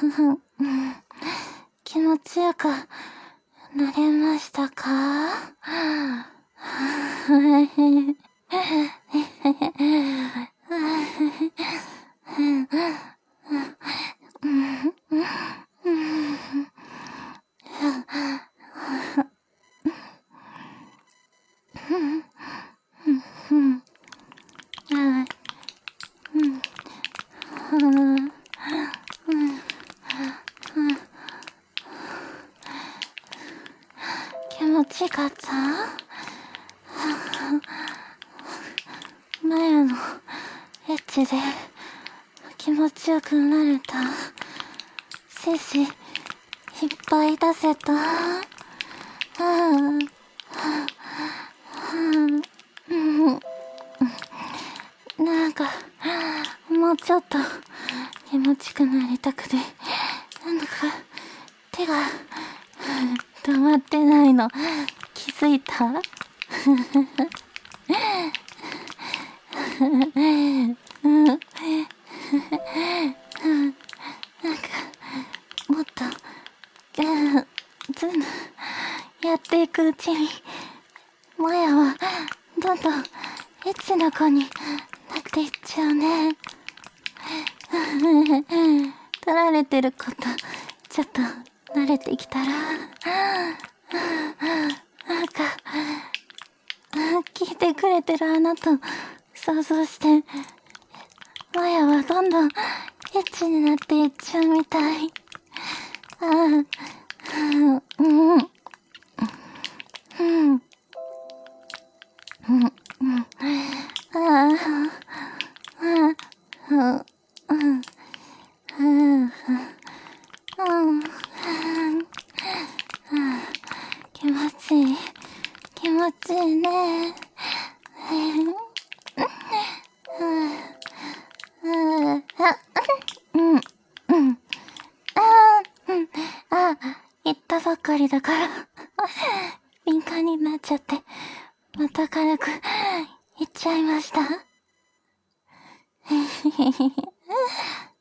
気持ちよくなれましたか？気持ちよかった？マヤのエッチで気持ちよくなれた？精子いっぱい出せた？なんかもうちょっと気持ちよくなりたくて、なんだか手が止まってないの気づいた？なんかもっとずんやっていくうちにマヤはどんどんエッチな子になっていっちゃうね。取られてることちょっと慣れてきたら、なんか聞いてくれてるあなたを想像して、マヤはどんどんエッチになっていっちゃうみたい。気持ちいい。気持ちいいね。言ったばっかりだから敏感になっちゃって、また軽く言っちゃいました。